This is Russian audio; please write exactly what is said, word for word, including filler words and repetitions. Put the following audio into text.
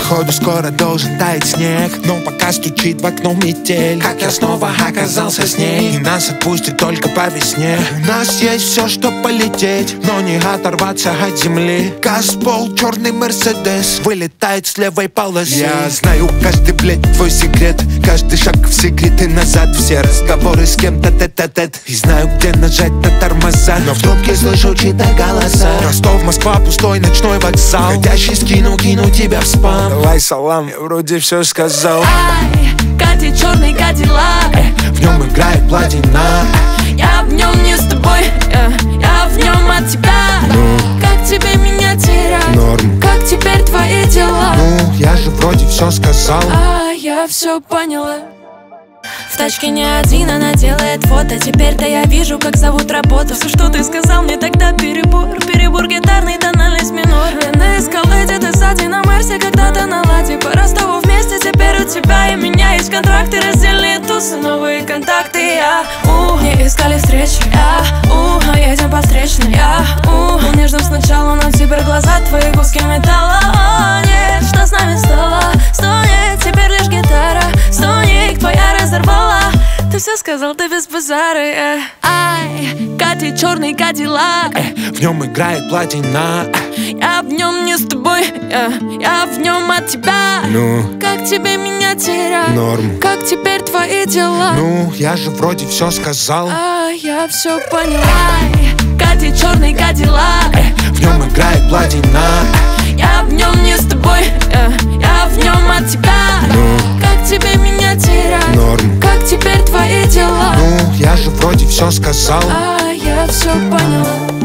Походу скоро должен таять снег, но пока стучит в окно метель. Как я снова оказался с ней, и нас отпустит только по весне. У нас есть все, что полететь, но не оторваться от земли. Газпол, черный Мерседес, вылетает с левой полосы. Я знаю каждый, блядь, твой секрет, каждый шаг в секрет и назад. Все разговоры с кем-то тет-а-тет, и знаю, где нажать на тормоза, но в трубке слышу чьи-то голоса. Ростов, Москва, пустой ночной вокзал. Ходящий скину, кину тебя в спам. Давай салам, я вроде все сказал. Ай, катит черный кадиллак, В нем играет платина. я в нем не с тобой, я, я в нем от тебя. Ну, Как тебе меня терять? норм. Как теперь твои дела? Ну, я же вроде все сказал. А я все поняла. В тачке не один, она делает фото. Теперь-то я вижу, как зовут работу. Все, что ты сказал мне тогда, перебор. Перебор гитарный, тональность минор. Я на эскалейде, ты сзади на Мерсе, когда-то на ладе. Пора с тобой вместе, теперь у тебя и меня есть контракты, раздельные тусы, новые контакты. Я, у, не искали встречи, я, у, но едем по встречной. Я, у, был нежным сначала, но теперь глаза твои куски металла. О, нет, что с нами стало? Стонет, теперь лишь гитара. Стоник твоя разорвала. Ты все сказал, ты без базара, yeah. Ай, катит черный кадиллак, В нем играет платина. я в нем не с тобой, yeah. я в нем от тебя. Ну, Как тебе меня терять? норм. Как теперь твои дела? Ну, я же вроде все сказал. А я все поняла. Ай, катит черный кадиллак, В нем играет платина. я в нем не с тобой, yeah. я в нем от тебя. Ну, Как тебе меня терять? норм. Как теперь твои дела? Ну, я же вроде все сказал. А я все поняла.